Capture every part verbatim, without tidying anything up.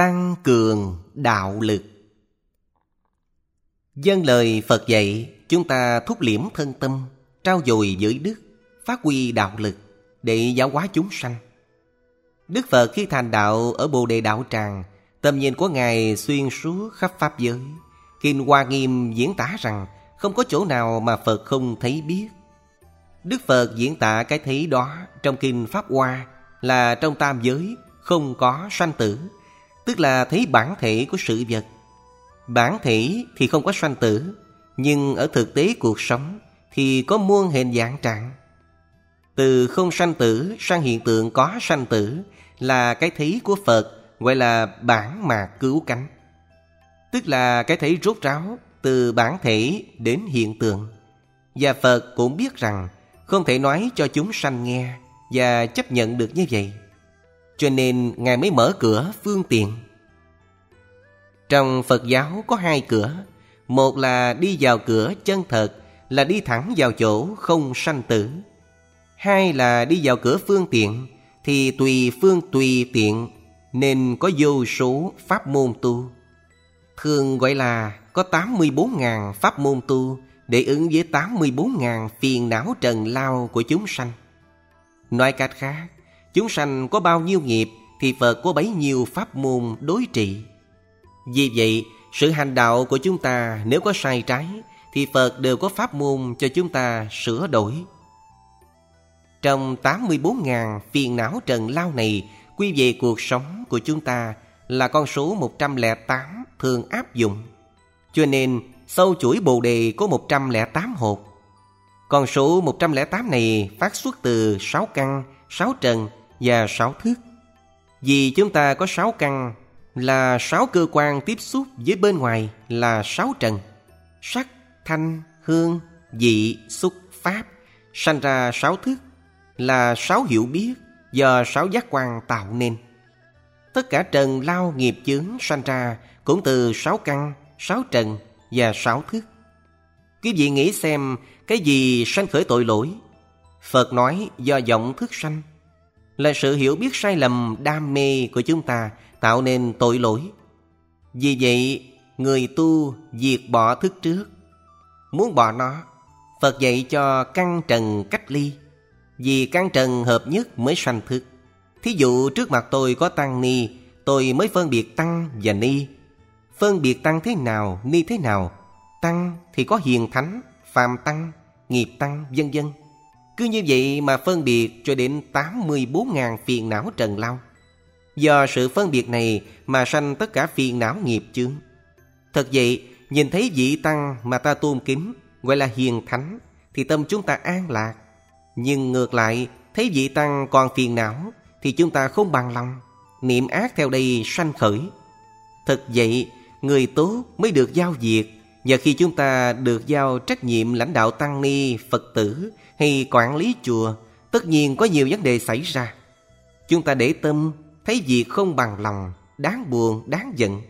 tăng cường đạo lực. Vâng lời Phật dạy, chúng ta thúc liễm thân tâm, trau dồi giới đức, phát huy đạo lực để giáo hóa chúng sanh. Đức Phật khi thành đạo ở Bồ Đề Đạo Tràng, tầm nhìn của Ngài xuyên suốt khắp Pháp giới. Kinh Hoa Nghiêm diễn tả rằng không có chỗ nào mà Phật không thấy biết. Đức Phật diễn tả cái thấy đó trong Kinh Pháp Hoa là trong tam giới không có sanh tử, tức là thấy bản thể của sự vật. Bản thể thì không có sanh tử, nhưng ở thực tế cuộc sống thì có muôn hình dạng trạng. Từ không sanh tử sang hiện tượng có sanh tử là cái thấy của Phật, gọi là bản mạc cứu cánh. Tức là cái thấy rốt ráo từ bản thể đến hiện tượng. Và Phật cũng biết rằng không thể nói cho chúng sanh nghe và chấp nhận được như vậy, cho nên Ngài mới mở cửa phương tiện. Trong Phật giáo có hai cửa. Một là đi vào cửa chân thật, là đi thẳng vào chỗ không sanh tử. Hai là đi vào cửa phương tiện, thì tùy phương tùy tiện, nên có vô số pháp môn tu. Thường gọi là có tám mươi bốn nghìn pháp môn tu để ứng với tám mươi bốn nghìn phiền não trần lao của chúng sanh. Nói cách khác, chúng sanh có bao nhiêu nghiệp thì Phật có bấy nhiêu pháp môn đối trị. Vì vậy, sự hành đạo của chúng ta nếu có sai trái thì Phật đều có pháp môn cho chúng ta sửa đổi. Trong tám mươi bốn nghìn phiền não trần lao này, quy về cuộc sống của chúng ta là con số một trăm lẻ tám thường áp dụng. Cho nên sâu chuỗi Bồ Đề có một trăm lẻ tám hột. Con số một trăm lẻ tám này phát xuất từ sáu căn, sáu trần và sáu thức. Vì chúng ta có sáu căn là sáu cơ quan tiếp xúc với bên ngoài là sáu trần: sắc, thanh, hương, vị, xúc, pháp. Sanh ra sáu thức là sáu hiểu biết do sáu giác quan tạo nên. Tất cả trần lao nghiệp chướng sanh ra cũng từ sáu căn, sáu trần và sáu thức. Quý vị nghĩ xem, cái gì sanh khởi tội lỗi? Phật nói do vọng thức sanh, là sự hiểu biết sai lầm đam mê của chúng ta tạo nên tội lỗi. Vì vậy, người tu diệt bỏ thức trước. Muốn bỏ nó, Phật dạy cho căn trần cách ly. Vì căn trần hợp nhất mới sanh thức. Thí dụ trước mặt tôi có tăng ni, tôi mới phân biệt tăng và ni. Phân biệt tăng thế nào, ni thế nào? Tăng thì có hiền thánh, phàm tăng, nghiệp tăng, vân vân. Cứ như vậy mà phân biệt cho đến tám mươi bốn nghìn phiền não trần lao. Do sự phân biệt này mà sanh tất cả phiền não nghiệp chướng. Thật vậy, nhìn thấy vị tăng mà ta tôn kính, gọi là hiền thánh, thì tâm chúng ta an lạc. Nhưng ngược lại, thấy vị tăng còn phiền não thì chúng ta không bằng lòng, niệm ác theo đây sanh khởi. Thật vậy, người tốt mới được giao việc. Và khi chúng ta được giao trách nhiệm lãnh đạo tăng ni, Phật tử hay quản lý chùa, tất nhiên có nhiều vấn đề xảy ra. Chúng ta để tâm, thấy việc không bằng lòng, đáng buồn, đáng giận.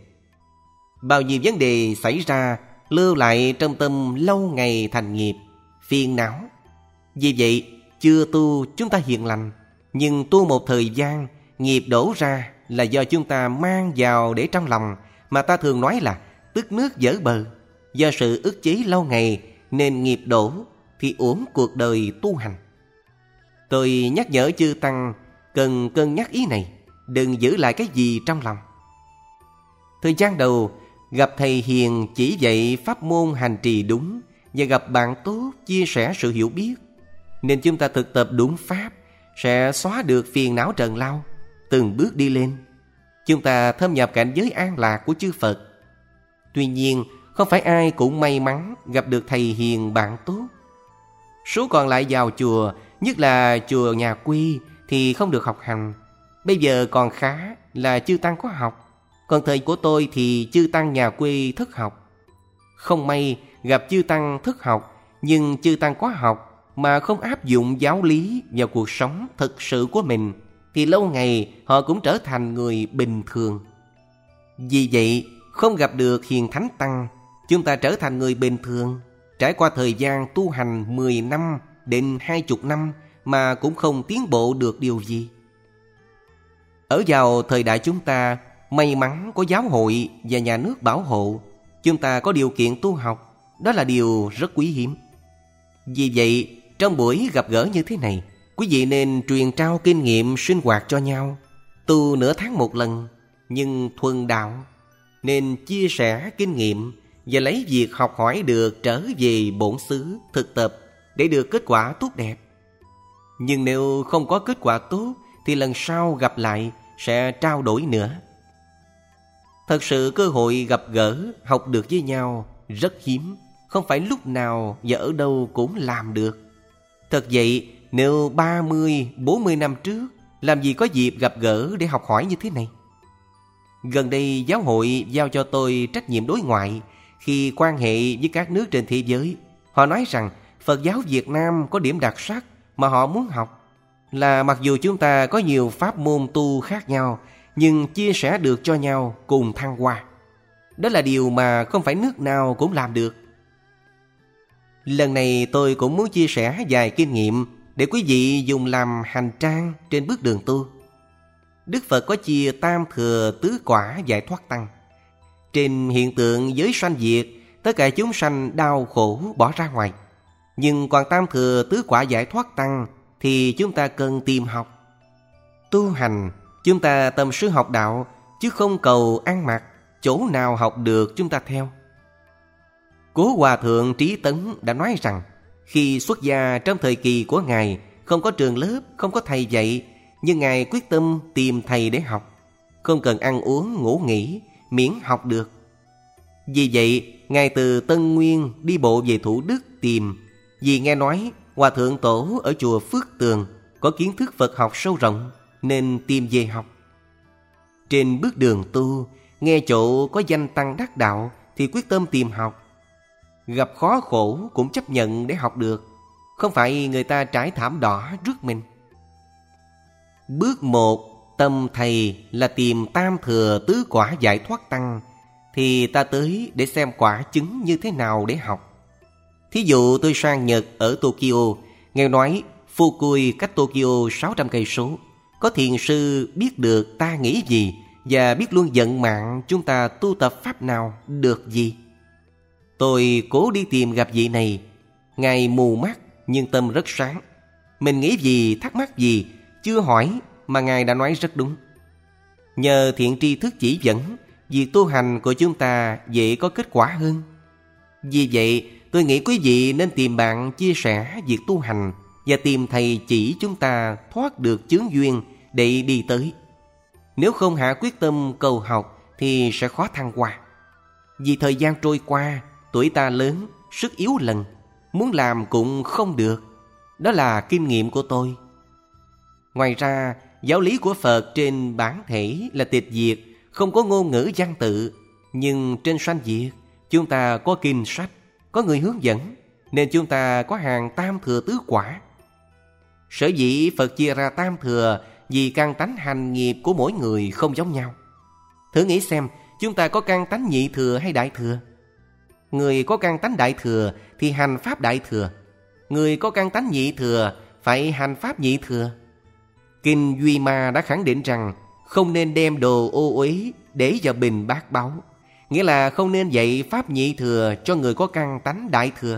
Bao nhiêu vấn đề xảy ra lưu lại trong tâm lâu ngày thành nghiệp, phiền não. Vì vậy, chưa tu chúng ta hiền lành, nhưng tu một thời gian, nghiệp đổ ra là do chúng ta mang vào để trong lòng, mà ta thường nói là tức nước vỡ bờ. Do sự ức chế lâu ngày nên nghiệp đổ thì uổng cuộc đời tu hành. Tôi nhắc nhở chư tăng cần cân nhắc ý này, đừng giữ lại cái gì trong lòng. Thời gian đầu gặp thầy hiền chỉ dạy pháp môn hành trì đúng, và gặp bạn tốt chia sẻ sự hiểu biết, nên chúng ta thực tập đúng pháp sẽ xóa được phiền não trần lao, từng bước đi lên. Chúng ta thâm nhập cảnh giới an lạc của chư Phật. Tuy nhiên, không phải ai cũng may mắn gặp được thầy hiền bạn tốt. Số còn lại vào chùa, nhất là chùa nhà quê, thì không được học hành. Bây giờ còn khá là chư tăng có học, còn thời của tôi thì chư tăng nhà quê thất học. Không may gặp chư tăng thất học, nhưng chư tăng có học mà không áp dụng giáo lý vào cuộc sống thực sự của mình, thì lâu ngày họ cũng trở thành người bình thường. Vì vậy, không gặp được hiền thánh tăng, chúng ta trở thành người bình thường, trải qua thời gian tu hành mười năm đến hai mươi năm mà cũng không tiến bộ được điều gì. Ở vào thời đại chúng ta, may mắn có giáo hội và nhà nước bảo hộ, chúng ta có điều kiện tu học. Đó là điều rất quý hiếm. Vì vậy, trong buổi gặp gỡ như thế này, quý vị nên truyền trao kinh nghiệm sinh hoạt cho nhau. Tu nửa tháng một lần, nhưng thuần đạo, nên chia sẻ kinh nghiệm và lấy việc học hỏi được trở về bổn xứ thực tập để được kết quả tốt đẹp. Nhưng nếu không có kết quả tốt thì lần sau gặp lại sẽ trao đổi nữa. Thật sự cơ hội gặp gỡ, học được với nhau rất hiếm, không phải lúc nào và ở đâu cũng làm được. Thật vậy, nếu ba mươi, bốn mươi năm trước, làm gì có dịp gặp gỡ để học hỏi như thế này. Gần đây giáo hội giao cho tôi trách nhiệm đối ngoại khi quan hệ với các nước trên thế giới. Họ nói rằng Phật giáo Việt Nam có điểm đặc sắc mà họ muốn học, là mặc dù chúng ta có nhiều pháp môn tu khác nhau, nhưng chia sẻ được cho nhau cùng thăng hoa. Đó là điều mà không phải nước nào cũng làm được. Lần này tôi cũng muốn chia sẻ vài kinh nghiệm để quý vị dùng làm hành trang trên bước đường tu. Đức Phật có chia tam thừa tứ quả giải thoát tăng. Trên hiện tượng giới sanh diệt, tất cả chúng sanh đau khổ bỏ ra ngoài. Nhưng còn tam thừa tứ quả giải thoát tăng thì chúng ta cần tìm học. Tu hành, chúng ta tâm sư học đạo, chứ không cầu ăn mặc, chỗ nào học được chúng ta theo. Cố Hòa Thượng Trí Tấn đã nói rằng, khi xuất gia trong thời kỳ của Ngài, không có trường lớp, không có thầy dạy, nhưng Ngài quyết tâm tìm thầy để học. Không cần ăn uống, ngủ nghỉ, miễn học được. Vì vậy, Ngài từ Tân Nguyên đi bộ về Thủ Đức tìm, vì nghe nói Hòa Thượng Tổ ở chùa Phước Tường có kiến thức Phật học sâu rộng, nên tìm về học. Trên bước đường tu, nghe chỗ có danh tăng đắc đạo thì quyết tâm tìm học. Gặp khó khổ cũng chấp nhận để học được, không phải người ta trải thảm đỏ rước mình. Bước một, tâm thầy là tìm tam thừa tứ quả giải thoát tăng, thì ta tới để xem quả chứng như thế nào để học. Thí dụ tôi sang Nhật ở Tokyo, nghe nói Fukui cách Tokyo sáu trăm cây số, có thiền sư biết được ta nghĩ gì và biết luôn vận mạng chúng ta tu tập pháp nào được gì. Tôi cố đi tìm gặp vị này. Ngài mù mắt nhưng tâm rất sáng. Mình nghĩ gì, thắc mắc gì, chưa hỏi mà Ngài đã nói rất đúng. Nhờ thiện tri thức chỉ dẫn, việc tu hành của chúng ta dễ có kết quả hơn. Vì vậy, tôi nghĩ quý vị nên tìm bạn chia sẻ việc tu hành và tìm thầy chỉ chúng ta thoát được chướng duyên để đi tới. Nếu không hạ quyết tâm cầu học thì sẽ khó thăng hoa. Vì thời gian trôi qua, tuổi ta lớn, sức yếu lần, muốn làm cũng không được. Đó là kinh nghiệm của tôi. Ngoài ra, giáo lý của Phật trên bản thể là tịch diệt, không có ngôn ngữ văn tự. Nhưng trên sanh diệt, chúng ta có kinh sách, có người hướng dẫn, nên chúng ta có hàng tam thừa tứ quả. Sở dĩ Phật chia ra tam thừa vì căn tánh hành nghiệp của mỗi người không giống nhau. Thử nghĩ xem, chúng ta có căn tánh nhị thừa hay đại thừa? Người có căn tánh đại thừa thì hành pháp đại thừa. Người có căn tánh nhị thừa phải hành pháp nhị thừa. Kinh Duy Ma đã khẳng định rằng không nên đem đồ ô uế để vào bình bát báu, nghĩa là không nên dạy pháp nhị thừa cho người có căn tánh đại thừa.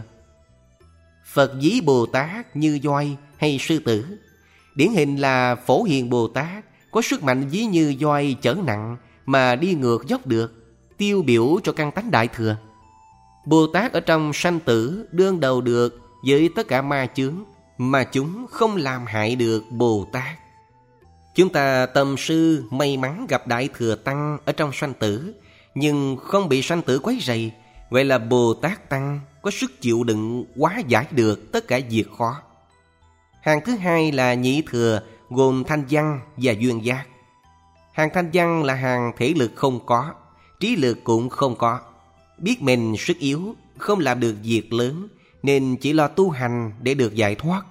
Phật ví Bồ Tát như voi hay sư tử. Điển hình là Phổ Hiền Bồ Tát có sức mạnh ví như voi chở nặng mà đi ngược dốc được, tiêu biểu cho căn tánh đại thừa. Bồ Tát ở trong sanh tử đương đầu được với tất cả ma chướng, mà chúng không làm hại được Bồ Tát. Chúng ta tầm sư may mắn gặp Đại Thừa Tăng ở trong sanh tử, nhưng không bị sanh tử quấy rầy, vậy là Bồ Tát Tăng có sức chịu đựng hóa giải được tất cả việc khó. Hàng thứ hai là nhị thừa, gồm thanh văn và duyên giác. Hàng thanh văn là hàng thể lực không có, trí lực cũng không có, biết mình sức yếu, không làm được việc lớn, nên chỉ lo tu hành để được giải thoát.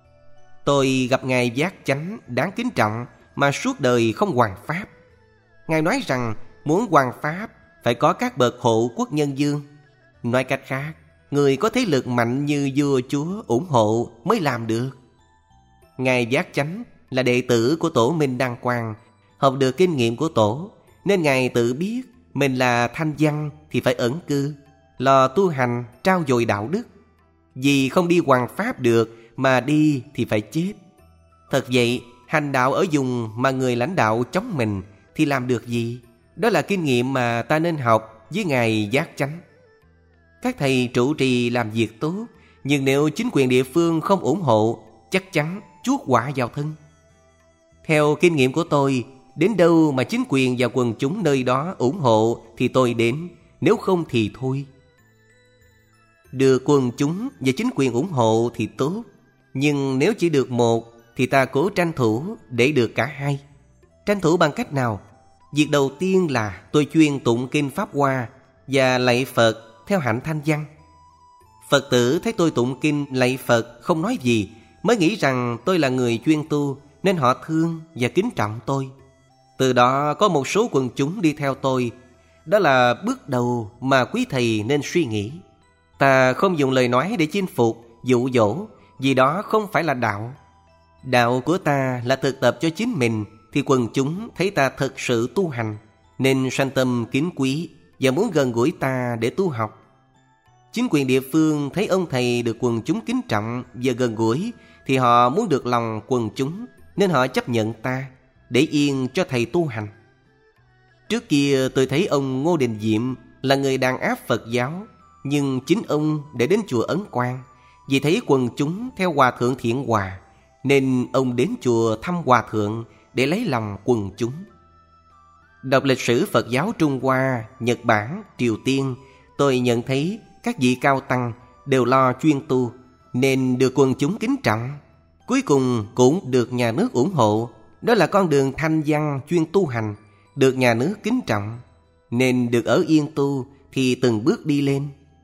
Tôi gặp Ngài Giác Chánh đáng kính trọng mà suốt đời không hoằng pháp. Ngài nói rằng muốn hoằng pháp phải có các bậc hộ quốc nhân vương. Nói cách khác, người có thế lực mạnh như vua chúa ủng hộ mới làm được. Ngài Giác Chánh là đệ tử của Tổ Minh Đăng Quang, học được kinh nghiệm của Tổ, nên Ngài tự biết mình là thanh văn thì phải ẩn cư, lo tu hành, trau dồi đạo đức. Vì không đi hoằng pháp được, mà đi thì phải chết. Thật vậy, hành đạo ở vùng mà người lãnh đạo chống mình thì làm được gì? Đó là kinh nghiệm mà ta nên học với Ngài Giác Chánh. Các thầy trụ trì làm việc tốt, nhưng nếu chính quyền địa phương không ủng hộ, chắc chắn chuốc họa vào thân. Theo kinh nghiệm của tôi, đến đâu mà chính quyền và quần chúng nơi đó ủng hộ thì tôi đến, nếu không thì thôi. Được quần chúng và chính quyền ủng hộ thì tốt, nhưng nếu chỉ được một thì ta cố tranh thủ để được cả hai. Tranh thủ bằng cách nào? Việc đầu tiên là tôi chuyên tụng kinh Pháp Hoa và lạy Phật theo hạnh thanh văn. Phật tử thấy tôi tụng kinh lạy Phật không nói gì, mới nghĩ rằng tôi là người chuyên tu, nên họ thương và kính trọng tôi. Từ đó có một số quần chúng đi theo tôi. Đó là bước đầu mà quý thầy nên suy nghĩ. Ta không dùng lời nói để chinh phục, dụ dỗ, vì đó không phải là đạo. Đạo của ta là thực tập cho chính mình, thì quần chúng thấy ta thật sự tu hành, nên sanh tâm kính quý và muốn gần gũi ta để tu học. Chính quyền địa phương thấy ông thầy được quần chúng kính trọng và gần gũi, thì họ muốn được lòng quần chúng, nên họ chấp nhận ta, để yên cho thầy tu hành. Trước kia tôi thấy ông Ngô Đình Diệm là người đàn áp Phật giáo, nhưng chính ông để đến chùa Ấn Quang, vì thấy quần chúng theo Hòa Thượng Thiện Hòa, nên ông đến chùa thăm Hòa Thượng để lấy lòng quần chúng. Đọc lịch sử Phật giáo Trung Hoa, Nhật Bản, Triều Tiên, tôi nhận thấy các vị cao tăng đều lo chuyên tu, nên được quần chúng kính trọng. Cuối cùng cũng được nhà nước ủng hộ. Đó là con đường thanh văn chuyên tu hành, được nhà nước kính trọng, nên được ở yên tu thì từng bước đi lên.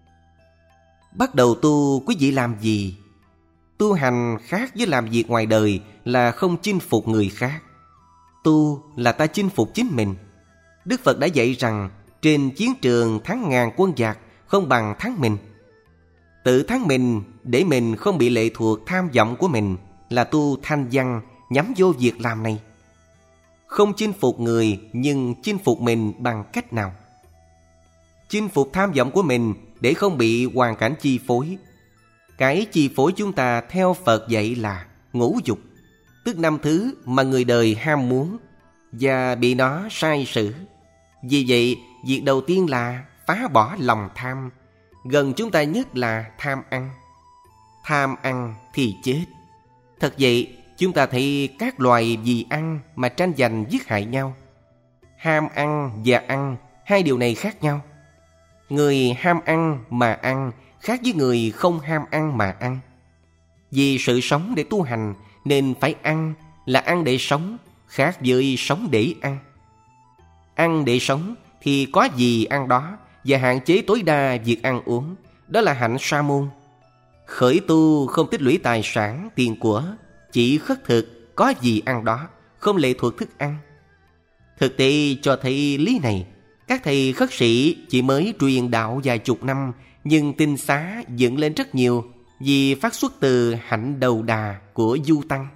Bắt đầu tu, quý vị làm gì? Tu hành khác với làm việc ngoài đời là không chinh phục người khác. Tu là ta chinh phục chính mình. Đức Phật đã dạy rằng trên chiến trường thắng ngàn quân giặc không bằng thắng mình. Tự thắng mình để mình không bị lệ thuộc tham vọng của mình là tu thanh văn nhắm vô việc làm này. Không chinh phục người, nhưng chinh phục mình bằng cách nào? Chinh phục tham vọng của mình để không bị hoàn cảnh chi phối. Cái chi phối chúng ta theo Phật dạy là ngũ dục, tức năm thứ mà người đời ham muốn và bị nó sai sử. Vì vậy, việc đầu tiên là phá bỏ lòng tham. Gần chúng ta nhất là tham ăn. Tham ăn thì chết. Thật vậy, chúng ta thấy các loài vì ăn mà tranh giành giết hại nhau. Ham ăn và ăn, hai điều này khác nhau. Người ham ăn mà ăn khác với người không ham ăn mà ăn. Vì sự sống để tu hành nên phải ăn, là ăn để sống, khác với sống để ăn. Ăn để sống thì có gì ăn đó, và hạn chế tối đa việc ăn uống. Đó là hạnh sa môn. Khởi tu không tích lũy tài sản, tiền của, chỉ khất thực, có gì ăn đó, không lệ thuộc thức ăn. Thực tế cho thấy lý này. Các thầy khất sĩ chỉ mới truyền đạo vài chục năm, nhưng tinh xá dựng lên rất nhiều, vì phát xuất từ hạnh đầu đà của du tăng.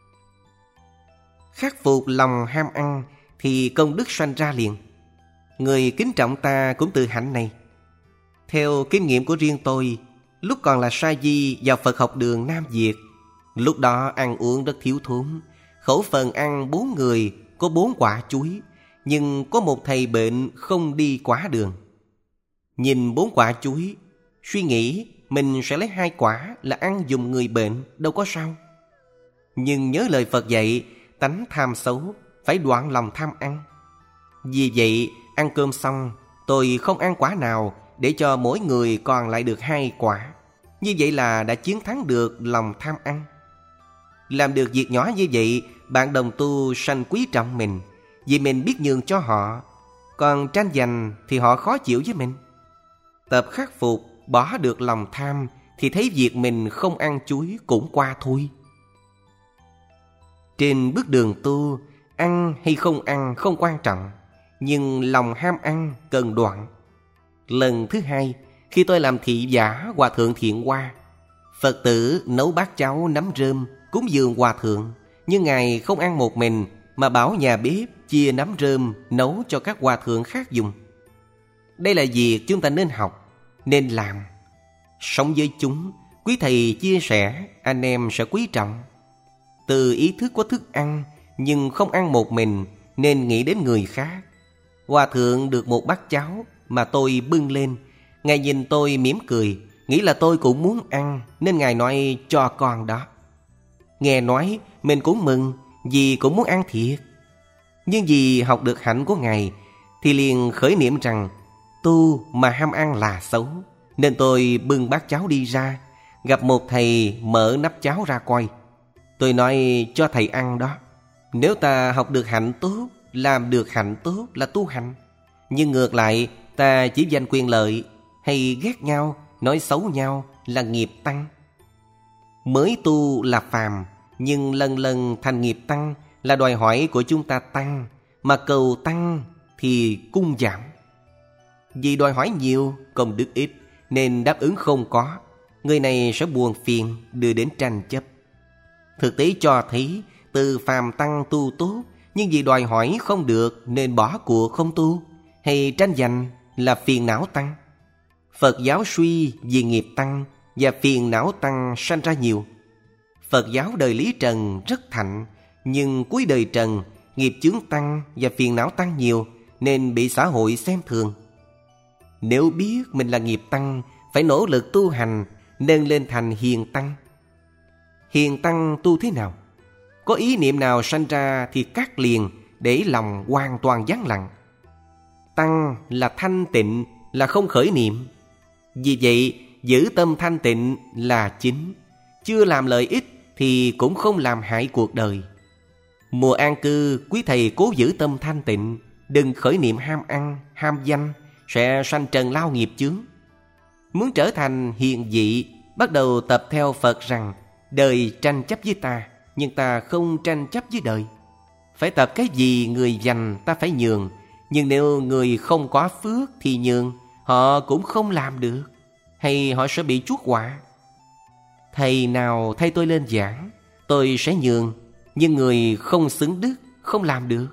Khắc phục lòng ham ăn thì công đức sanh ra liền. Người kính trọng ta cũng từ hạnh này. Theo kinh nghiệm của riêng tôi, lúc còn là sa di vào Phật học đường Nam Việt, lúc đó ăn uống rất thiếu thốn. Khẩu phần ăn bốn người có bốn quả chuối, nhưng có một thầy bệnh không đi quá đường. Nhìn bốn quả chuối, suy nghĩ mình sẽ lấy hai quả là ăn giùm người bệnh, đâu có sao. Nhưng nhớ lời Phật dạy, tánh tham xấu, phải đoạn lòng tham ăn. Vì vậy, ăn cơm xong, tôi không ăn quả nào để cho mỗi người còn lại được hai quả. Như vậy là đã chiến thắng được lòng tham ăn. Làm được việc nhỏ như vậy, bạn đồng tu sanh quý trọng mình, vì mình biết nhường cho họ. Còn tranh giành thì họ khó chịu với mình. Tập khắc phục, bỏ được lòng tham, thì thấy việc mình không ăn chuối cũng qua thôi. Trên bước đường tu, ăn hay không ăn không quan trọng, nhưng lòng ham ăn cần đoạn. Lần thứ hai, khi tôi làm thị giả Hòa Thượng Thiện Hoa, Phật tử nấu bát cháo nấm rơm cúng dường Hòa Thượng, nhưng Ngài không ăn một mình mà bảo nhà bếp chia nắm rơm nấu cho các hòa thượng khác dùng. Đây là việc chúng ta nên học, nên làm. Sống với chúng, quý thầy chia sẻ, anh em sẽ quý trọng. Từ ý thức có thức ăn, nhưng không ăn một mình, nên nghĩ đến người khác. Hòa thượng được một bát cháo mà tôi bưng lên. Ngài nhìn tôi mỉm cười, nghĩ là tôi cũng muốn ăn, nên Ngài nói cho con đó. Nghe nói mình cũng mừng, vì cũng muốn ăn thiệt. Nhưng vì học được hạnh của Ngài, thì liền khởi niệm rằng tu mà ham ăn là xấu. Nên tôi bưng bát cháo đi ra, gặp một thầy mở nắp cháo ra coi. Tôi nói cho thầy ăn đó. Nếu ta học được hạnh tốt, làm được hạnh tốt là tu hành. Nhưng ngược lại, ta chỉ giành quyền lợi, hay ghét nhau, nói xấu nhau là nghiệp tăng. Mới tu là phàm, nhưng lần lần thành nghiệp tăng là đòi hỏi của chúng ta tăng. Mà cầu tăng thì cung giảm. Vì đòi hỏi nhiều, công đức ít, nên đáp ứng không có. Người này sẽ buồn phiền, đưa đến tranh chấp. Thực tế cho thấy từ phàm tăng tu tốt, nhưng vì đòi hỏi không được nên bỏ cuộc không tu, hay tranh giành là phiền não tăng. Phật giáo suy vì nghiệp tăng, và phiền não tăng sanh ra nhiều. Phật giáo đời Lý Trần rất thạnh, nhưng cuối đời Trần nghiệp chướng tăng và phiền não tăng nhiều, nên bị xã hội xem thường. Nếu biết mình là nghiệp tăng, phải nỗ lực tu hành, nâng lên thành hiền tăng. Hiền tăng tu thế nào? Có ý niệm nào sanh ra thì cắt liền, để lòng hoàn toàn vắng lặng. Tăng là thanh tịnh, là không khởi niệm. Vì vậy, giữ tâm thanh tịnh là chính. Chưa làm lợi ích thì cũng không làm hại cuộc đời. Mùa an cư, quý thầy cố giữ tâm thanh tịnh, đừng khởi niệm ham ăn, ham danh, sẽ sanh trần lao nghiệp chướng. Muốn trở thành hiền dị, bắt đầu tập theo Phật rằng đời tranh chấp với ta, nhưng ta không tranh chấp với đời. Phải tập cái gì người dành ta phải nhường, nhưng nếu người không có phước thì nhường, họ cũng không làm được, hay họ sẽ bị chuốc họa. Thầy nào thay tôi lên giảng, tôi sẽ nhường, nhưng người không xứng đức, không làm được.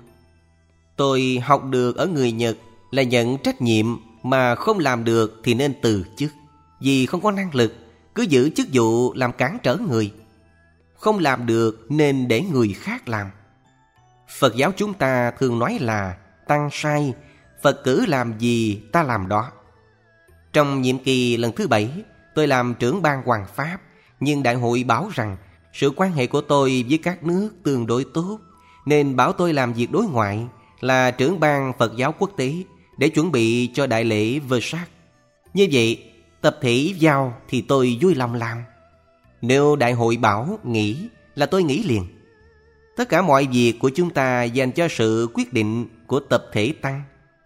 Tôi học được ở người Nhật là nhận trách nhiệm, mà không làm được thì nên từ chức. Vì không có năng lực, cứ giữ chức vụ làm cản trở người. Không làm được nên để người khác làm. Phật giáo chúng ta thường nói là tăng sai, Phật cử làm gì ta làm đó. Trong nhiệm kỳ lần thứ bảy, tôi làm trưởng ban Hoàng Pháp, nhưng đại hội bảo rằng sự quan hệ của tôi với các nước tương đối tốt, nên bảo tôi làm việc đối ngoại, là trưởng ban Phật giáo quốc tế, để chuẩn bị cho đại lễ Versat. Như vậy, tập thể giao thì tôi vui lòng làm. Nếu đại hội bảo nghỉ là tôi nghỉ liền. Tất cả mọi việc của chúng ta dành cho sự quyết định của tập thể tăng.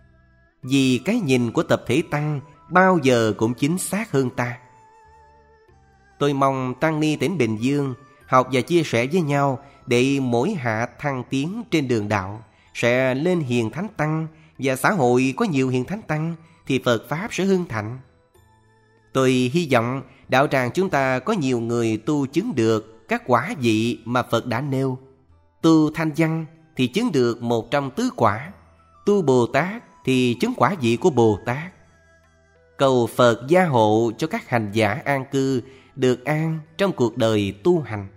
Vì cái nhìn của tập thể tăng bao giờ cũng chính xác hơn ta. Tôi mong tăng ni tỉnh Bình Dương học và chia sẻ với nhau, để mỗi hạ thăng tiến trên đường đạo sẽ lên hiền thánh tăng, và xã hội có nhiều hiền thánh tăng thì Phật Pháp sẽ hưng thịnh. Tôi hy vọng đạo tràng chúng ta có nhiều người tu chứng được các quả vị mà Phật đã nêu. Tu thanh văn thì chứng được một trong tứ quả, tu Bồ Tát thì chứng quả vị của Bồ Tát. Cầu Phật gia hộ cho các hành giả an cư, được an trong cuộc đời tu hành.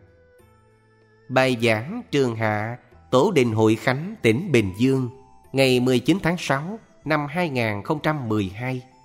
Bài giảng Trường Hạ, Tổ đình Hội Khánh, tỉnh Bình Dương, ngày mười chín tháng sáu năm hai nghìn không trăm mười hai.